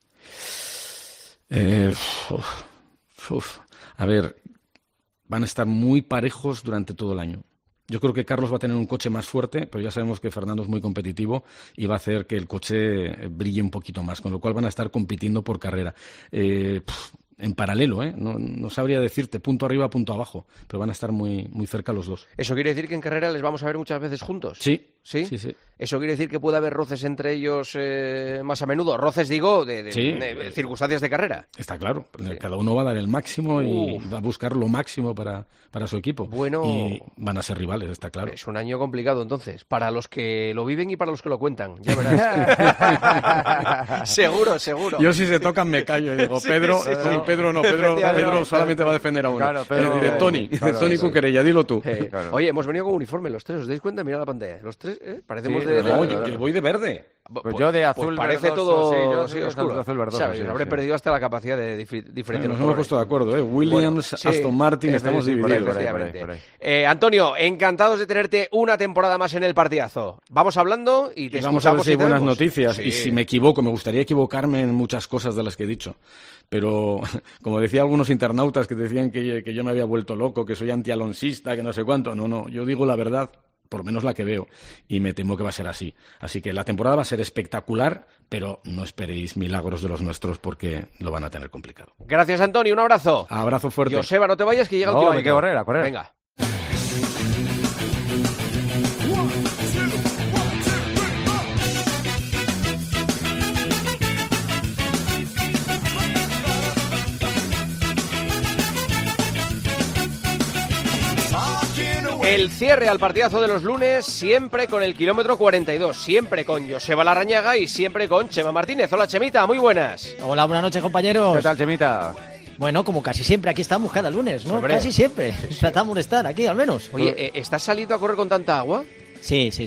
A ver, van a estar muy parejos durante todo el año. Yo creo que Carlos va a tener un coche más fuerte, pero ya sabemos que Fernando es muy competitivo y va a hacer que el coche brille un poquito más, con lo cual van a estar compitiendo por carrera. En paralelo, no sabría decirte punto arriba, punto abajo, pero van a estar muy, muy cerca los dos.
¿Eso quiere decir que en carrera les vamos a ver muchas veces juntos?
Sí.
¿Sí? ¿Eso quiere decir que puede haber roces entre ellos más a menudo? Roces, digo, de circunstancias de carrera.
Está claro. Cada uno va a dar el máximo y va a buscar lo máximo para su equipo.
Bueno,
y van a ser rivales, está claro.
Es un año complicado, entonces, para los que lo viven y para los que lo cuentan. Ya verás. Seguro.
Yo si se tocan me callo y digo, Pedro solamente va a defender a uno.
Claro,
de Tony Cuquerella, dilo tú.
Oye, hemos venido con uniforme los tres, ¿os dais cuenta? Mirad la pantalla. Los tres, parecemos
No, yo voy de verde.
Pues yo de azul
pues parece
verdoso,
todo
sí, yo
sí,
de
oscuro.
azul verdoso,
¿Sabes?
sí,
Habré
sí.
perdido hasta la capacidad de diferenciar.
Nos hemos puesto de acuerdo, ¿eh? Williams,
Sí,
Aston Martin, estamos divididos.
efectivamente. Antonio, encantados de tenerte una temporada más en el partidazo. Vamos hablando y te
vamos a ver si hay buenas
tenemos.
noticias.
Sí.
Y si me equivoco, me gustaría equivocarme en muchas cosas de las que he dicho. Pero, como decía algunos internautas que decían que yo me había vuelto loco, que soy antialonsista, que no sé cuánto. No, yo digo la verdad, por lo menos la que veo, y me temo que va a ser así. Así que la temporada va a ser espectacular, pero no esperéis milagros de los nuestros porque lo van a tener complicado.
Gracias, Antonio. Un abrazo.
Abrazo fuerte.
Joseba, no te vayas, que llega el
No,
kilómetro.
hay que correr, a correr.
Venga. El cierre al partidazo de los lunes, siempre con el kilómetro 42, siempre con Joseba Larrañaga y siempre con Chema Martínez. Hola, Chemita, muy buenas.
Hola, buenas noches, compañeros.
¿Qué tal, Chemita?
Bueno, como casi siempre, aquí estamos cada lunes, ¿no?
Hombre.
Casi siempre. Tratamos de estar aquí, al menos.
Oye, ¿estás saliendo a correr con tanta agua?
Sí.
¿Sí?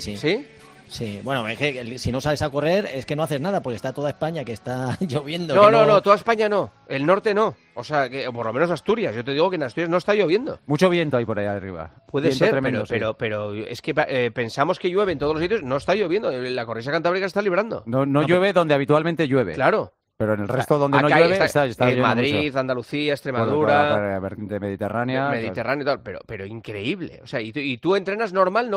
Sí, bueno, es que si no sales a correr es que no haces nada, porque está toda España que está lloviendo.
No, toda España no, el norte no. O sea, que o por lo menos Asturias. Yo te digo que en Asturias no está lloviendo.
Mucho viento hay por allá arriba.
Puede
Viento
ser,
tremendo,
pero es que pensamos que llueve en todos los sitios. No está lloviendo. La cornisa cantábrica está librando.
No llueve donde habitualmente llueve.
Claro.
Pero en el resto donde no
Acá
llueve
está
está
en
lloviendo
Madrid,
mucho.
Andalucía,
Por la
Extremadura,
vertiente mediterránea.
Mediterráneo y tal, pero increíble. O sea, ¿y tú entrenas normal?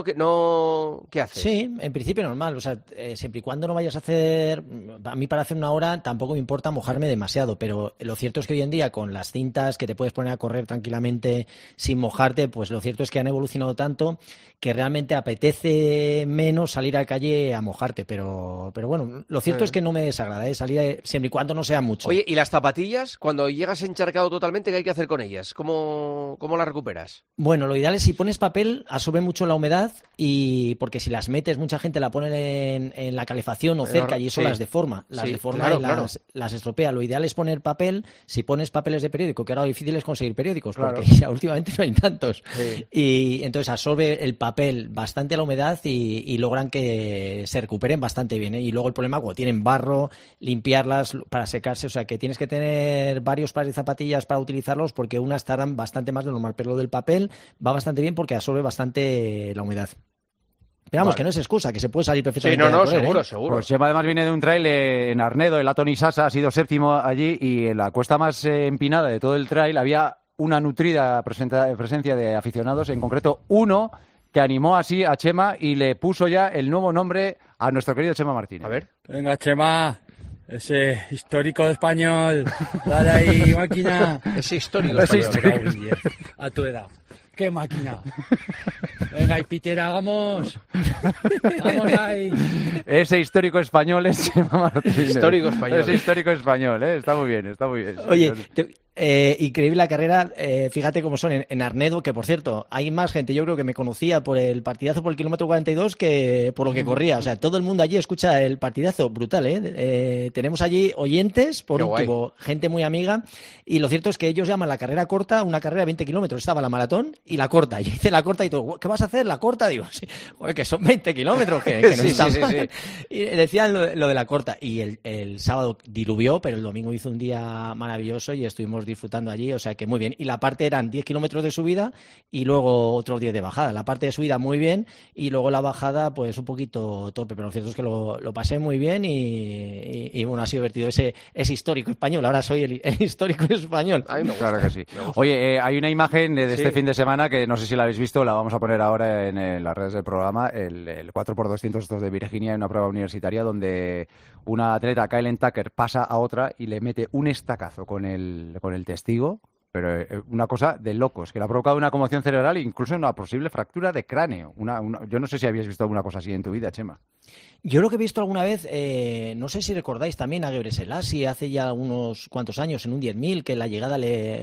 ¿Qué haces?
Sí, en principio normal. O sea, siempre y cuando no vayas a hacer. A mí, para hacer una hora, tampoco me importa mojarme demasiado. Pero lo cierto es que hoy en día, con las cintas que te puedes poner a correr tranquilamente sin mojarte, pues lo cierto es que han evolucionado tanto que realmente apetece menos salir a la calle a mojarte. Pero bueno, lo cierto es que no me desagrada, salir siempre y cuando no sea mucho.
Oye, ¿y las zapatillas? Cuando llegas encharcado totalmente, ¿qué hay que hacer con ellas? ¿Cómo las recuperas?
Bueno, lo ideal es, si pones papel, absorbe mucho la humedad, y porque si las metes, mucha gente la pone en la calefacción o cerca y eso
sí.
las deforma. Las
Sí,
deforma
claro,
y
claro.
las estropea. Lo ideal es poner papel. Si pones papeles de periódico, que ahora lo difícil es conseguir periódicos,
Claro.
porque ya últimamente no hay tantos.
Sí.
Y entonces absorbe el papel bastante la humedad y logran que se recuperen bastante bien, ¿eh? Y luego el problema, cuando tienen barro, limpiarlas para secarse. O sea, que tienes que tener varios pares de zapatillas para utilizarlos, porque unas tardan bastante más de lo normal. Pero lo del papel va bastante bien porque absorbe bastante la humedad. Pero vamos,
Vale.
que no es excusa, que se puede salir
Sí,
perfectamente.
no,
a correr,
seguro,
¿eh?
seguro.
Pues Chema además viene de un trail en Arnedo, el Atoni Sasa, ha sido séptimo allí, y en la cuesta más empinada de todo el trail había una nutrida presencia de aficionados, en concreto uno que animó así a Chema y le puso ya el nuevo nombre a nuestro querido Chema Martínez.
A ver.
Venga, Chema, ese histórico español, dale ahí, máquina.
Ese histórico
Ese
español.
histórico. A tu edad. ¡Qué máquina! Venga, y Pitera, vamos. Vamos ahí.
Ese histórico español es Chema Martínez.
Histórico español.
Ese histórico español, está muy bien, está muy bien.
Oye, increíble la carrera. Fíjate cómo son en Arnedo, que por cierto, hay más gente, yo creo, que me conocía por el partidazo por el kilómetro 42 que por lo que corría. O sea, todo el mundo allí escucha el partidazo, brutal, ¿eh? Tenemos allí oyentes, por
Qué
un
guay.
tubo, gente muy amiga, y lo cierto es que ellos llaman la carrera corta una carrera de 20 kilómetros. Estaba la maratón y la corta. Y hice la corta y todo. ¿Qué vas a hacer? ¿La corta? Digo, sí, joder, que son 20 kilómetros, que no
Sí,
está
sí, sí,
mal.
sí.
Y decían lo de la corta. Y el sábado diluvió, pero el domingo hizo un día maravilloso y estuvimos disfrutando allí. O sea que muy bien. Y la parte eran 10 kilómetros de subida y luego otros 10 de bajada. La parte de subida muy bien y luego la bajada pues un poquito torpe. Pero lo cierto es que lo pasé muy bien y bueno, ha sido divertido. Ese histórico español. Ahora soy el histórico español.
A mí me gusta.
Claro que sí. Oye, hay una imagen de
Sí.
este fin de semana que no sé si la habéis visto, la vamos a poner ahora en las redes del programa, el 4x200 estos de Virginia, en una prueba universitaria donde una atleta, Kylen Tucker, pasa a otra y le mete un estacazo con el testigo, pero una cosa de locos, que le ha provocado una conmoción cerebral e incluso una posible fractura de cráneo. Yo no sé si habías visto alguna cosa así en tu vida, Chema.
Yo lo que he visto alguna vez, no sé si recordáis también a Gebre Selassie hace ya unos cuantos años en un 10.000, que en la llegada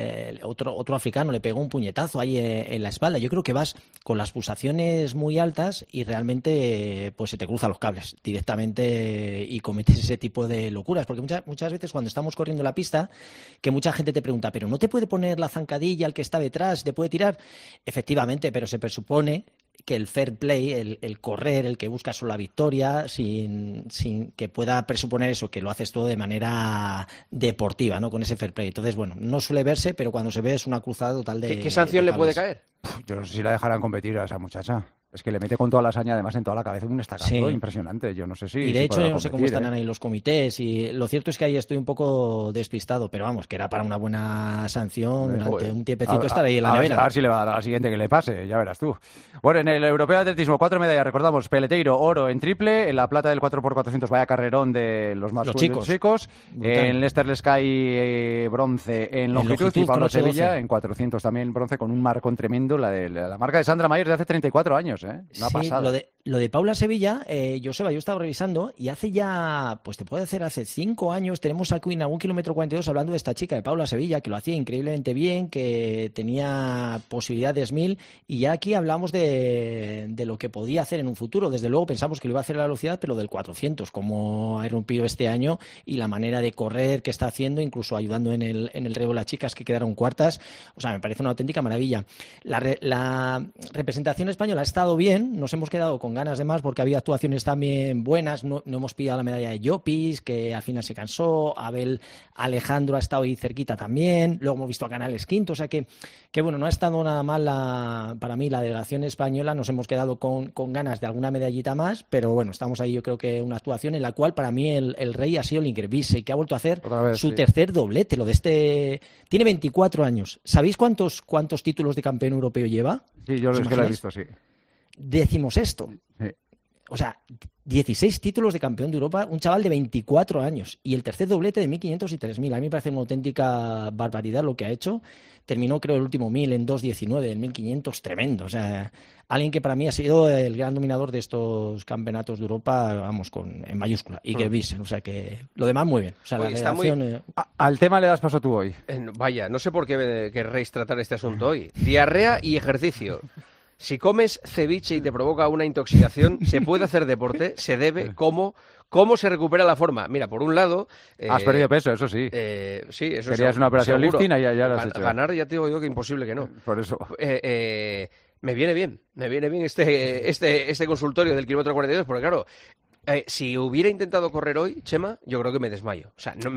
otro africano le pegó un puñetazo ahí en la espalda. Yo creo que vas con las pulsaciones muy altas y realmente pues se te cruzan los cables directamente y cometes ese tipo de locuras. Porque muchas veces cuando estamos corriendo la pista, que mucha gente te pregunta, ¿pero no te puede poner la zancadilla al que está detrás? ¿Te puede tirar? Efectivamente, pero se presupone que el fair play, el correr, el que busca solo la victoria, sin que pueda presuponer eso, que lo haces todo de manera deportiva, ¿no? Con ese fair play. Entonces, bueno, no suele verse, pero cuando se ve es una cruzada total de...
¿Qué sanción le puede caer?
Yo no sé si la dejarán competir a esa muchacha. Es que le mete con toda la saña, además, en toda la cabeza un estacazo impresionante. Yo no sé si...
Y de hecho, yo no sé cómo están
¿eh?
ahí los comités. Y lo cierto es que ahí estoy un poco despistado, pero vamos, que era para una buena sanción durante un tiempecito estar ahí en la nevera.
A ver si le va a dar a la siguiente que le pase, ya verás tú. Bueno, en el Europeo de Atletismo, 4 medallas, recordamos, Peleteiro, oro en triple, en la plata del 4x400, vaya carrerón de los más chicos. En Lester Sky, bronce en longitud, y Pablo Sevilla en 400 también bronce, con un marcón tremendo, la marca de Sandra Mayer de hace 34 años, ¿eh? Una pasada.
Lo de Paula Sevilla, Joseba, yo estaba revisando y hace ya, pues te puedo decir, hace 5 años tenemos aquí en algún kilómetro 42 hablando de esta chica, de Paula Sevilla, que lo hacía increíblemente bien, que tenía posibilidades 1000, y ya aquí hablamos de lo que podía hacer en un futuro. Desde luego pensamos que lo iba a hacer a la velocidad, pero del 400, como ha irrumpido este año, y la manera de correr que está haciendo, incluso ayudando en el relevo de las chicas que quedaron cuartas. O sea, me parece una auténtica maravilla. La representación española ha estado bien, nos hemos quedado con ganas de más porque había actuaciones también buenas, no hemos pillado la medalla de Llopis, que al final se cansó, Abel Alejandro ha estado ahí cerquita también, luego hemos visto a Canales quinto, o sea que bueno, no ha estado nada mal para mí la delegación española, nos hemos quedado con ganas de alguna medallita más, pero bueno, estamos ahí, yo creo que una actuación en la cual para mí el rey ha sido el Ingerbise, que ha vuelto a hacer su tercer doblete, tiene 24 años. ¿Sabéis cuántos títulos de campeón europeo lleva?
Sí, yo es que lo he visto, sí.
16º. Sí. O sea, 16 títulos de campeón de Europa, un chaval de 24 años. Y el tercer doblete de 1500 y 3000. A mí me parece una auténtica barbaridad lo que ha hecho. Terminó, creo, el último 1000 en 2:19, el 1500, tremendo. O sea, alguien que para mí ha sido el gran dominador de estos campeonatos de Europa, vamos, en mayúscula. Y que o sea que lo demás muy bien. O sea, la relación,
al tema le das paso tú hoy.
Vaya, no sé por qué querréis tratar este asunto hoy. Diarrea y ejercicio. Si comes ceviche y te provoca una intoxicación, ¿se puede hacer deporte? ¿Se debe? ¿Cómo se recupera la forma? Mira, por un lado...
has perdido peso, eso sí.
Sí, eso
querías una operación lifting y ya lo has hecho.
Ganar ya te digo yo que imposible que no.
Por eso.
Me viene bien este consultorio del kilómetro 42, porque claro... si hubiera intentado correr hoy, Chema, yo creo que me desmayo. O sea, no,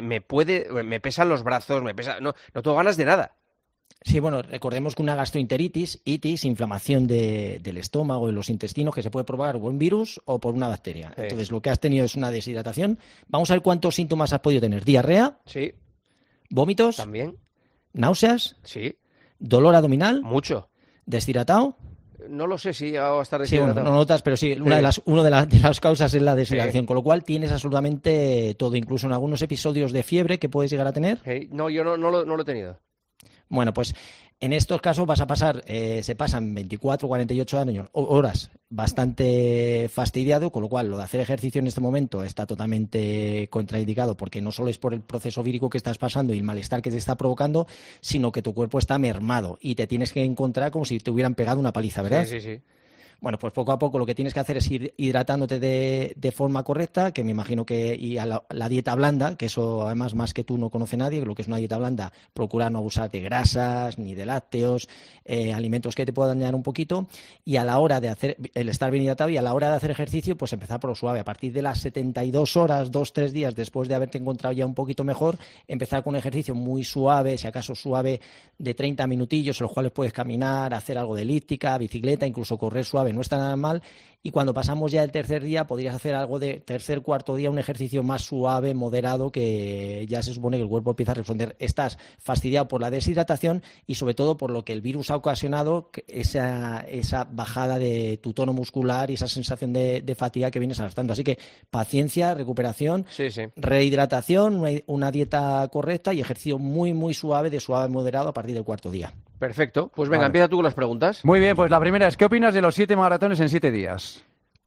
me pesan los brazos, no tengo ganas de nada.
Sí, bueno, recordemos que una gastroenteritis, itis, inflamación del estómago, de los intestinos, que se puede provocar por un virus o por una bacteria. Sí. Entonces, lo que has tenido es una deshidratación. Vamos a ver cuántos síntomas has podido tener. Diarrea.
Sí.
Vómitos.
También.
Náuseas.
Sí.
Dolor abdominal.
Mucho.
Deshidratado.
No lo sé si va a estar deshidratado.
Sí, bueno, no notas, pero sí, una de las causas es la deshidratación, con lo cual tienes absolutamente todo, incluso en algunos episodios de fiebre que puedes llegar a tener.
No, yo no lo he tenido.
Bueno, pues en estos casos vas a pasar, se pasan 24, 48 horas bastante fastidiado, con lo cual lo de hacer ejercicio en este momento está totalmente contraindicado, porque no solo es por el proceso vírico que estás pasando y el malestar que te está provocando, sino que tu cuerpo está mermado y te tienes que encontrar como si te hubieran pegado una paliza, ¿verdad?
Sí.
Bueno, pues poco a poco lo que tienes que hacer es ir hidratándote de forma correcta, que me imagino que y a la dieta blanda, que eso además más que tú no conoce nadie, lo que es una dieta blanda, procura no abusar de grasas ni de lácteos, alimentos que te puedan dañar un poquito, y a la hora de hacer, el estar bien hidratado y a la hora de hacer ejercicio, pues empezar por lo suave. A partir de las 72 horas, 2-3 días después de haberte encontrado ya un poquito mejor, empezar con un ejercicio muy suave, si acaso suave, de 30 minutillos, en los cuales puedes caminar, hacer algo de elíptica, bicicleta, incluso correr suave. No está nada mal, y cuando pasamos ya el tercer día podrías hacer algo de tercer, cuarto día, un ejercicio más suave, moderado, que ya se supone que el cuerpo empieza a responder. Estás fastidiado por la deshidratación y sobre todo por lo que el virus ha ocasionado, esa bajada de tu tono muscular y esa sensación de fatiga que vienes arrastrando. Así que paciencia, recuperación, rehidratación, una dieta correcta y ejercicio muy, muy suave, de suave moderado a partir del cuarto día.
Perfecto. Pues venga, empieza tú con las preguntas.
Muy bien, pues la primera es, ¿qué opinas de los 7 maratones en 7 días?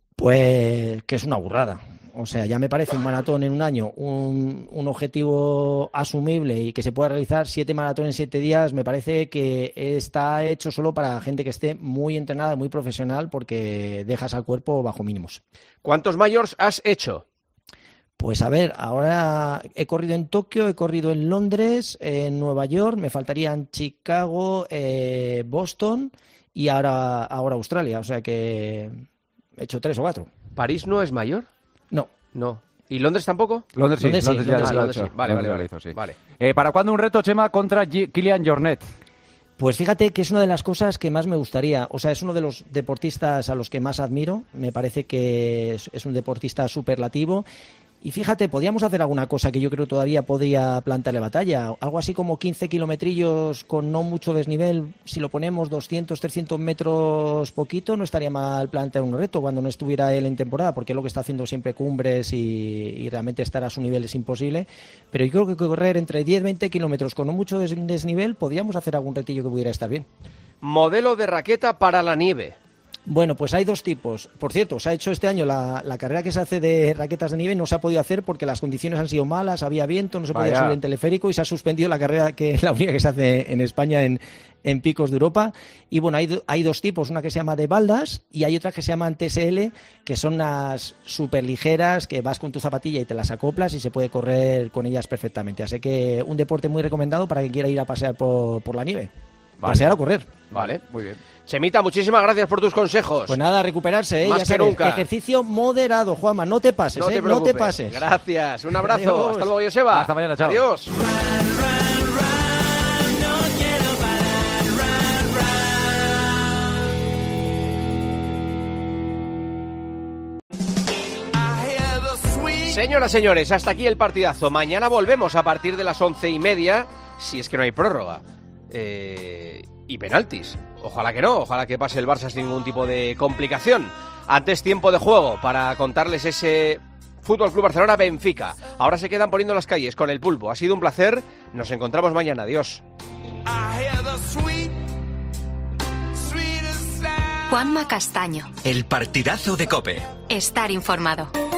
Pues que es una burrada. O sea, ya me parece un maratón en un año un objetivo asumible y que se pueda realizar 7 maratones en 7 días. Me parece que está hecho solo para gente que esté muy entrenada, muy profesional, porque dejas al cuerpo bajo mínimos.
¿Cuántos mayors has hecho?
Pues a ver, ahora he corrido en Tokio, he corrido en Londres, en Nueva York, me faltarían Chicago, Boston y ahora Australia. O sea que he hecho 3 o 4.
¿París no es mayor?
No.
No. ¿Y Londres tampoco?
Londres sí.
Londres
Londres sí. Vale.
Vale. ¿Para cuándo un reto, Chema, contra Kilian Jornet?
Pues fíjate que es una de las cosas que más me gustaría. O sea, es uno de los deportistas a los que más admiro. Me parece que es un deportista superlativo. Y fíjate, podríamos hacer alguna cosa que yo creo todavía podría plantarle batalla. Algo así como 15 kilometrillos con no mucho desnivel. Si lo ponemos 200, 300 metros poquito, no estaría mal plantear un reto cuando no estuviera él en temporada, porque lo que está haciendo siempre cumbres y realmente estar a su nivel es imposible. Pero yo creo que correr entre 10, 20 kilómetros con no mucho desnivel, podríamos hacer algún retillo que pudiera estar bien.
Modelo de raqueta para la nieve.
Bueno, pues hay 2 tipos. Por cierto, se ha hecho este año la carrera que se hace de raquetas de nieve, no se ha podido hacer porque las condiciones han sido malas, había viento, no se podía subir en teleférico y se ha suspendido la carrera, que es la única que se hace en España en picos de Europa. Y bueno, hay 2 tipos, una que se llama de baldas y hay otra que se llaman TSL, que son unas súper ligeras, que vas con tu zapatilla y te las acoplas y se puede correr con ellas perfectamente. Así que un deporte muy recomendado para quien quiera ir a pasear por la nieve. Pasear o correr.
Vale, muy bien. Chemita, muchísimas gracias por tus consejos.
Pues nada, recuperarse,
Más
ya
que
sabes,
nunca.
Ejercicio moderado, Juanma, no te pases,
No te
no te
preocupes.
pases.
Gracias, un abrazo.
Adiós.
Hasta luego, Joseba.
Hasta mañana, chao.
Adiós. Señoras, señores, hasta aquí el partidazo. Mañana volvemos a partir de las 11:30, si es que no hay prórroga. Y penaltis. Ojalá que no, ojalá que pase el Barça sin ningún tipo de complicación. Antes tiempo de juego para contarles ese Fútbol Club Barcelona Benfica. Ahora se quedan poniendo las calles con el pulpo. Ha sido un placer. Nos encontramos mañana. Adiós.
Juanma Castaño.
El partidazo de COPE.
Estar informado.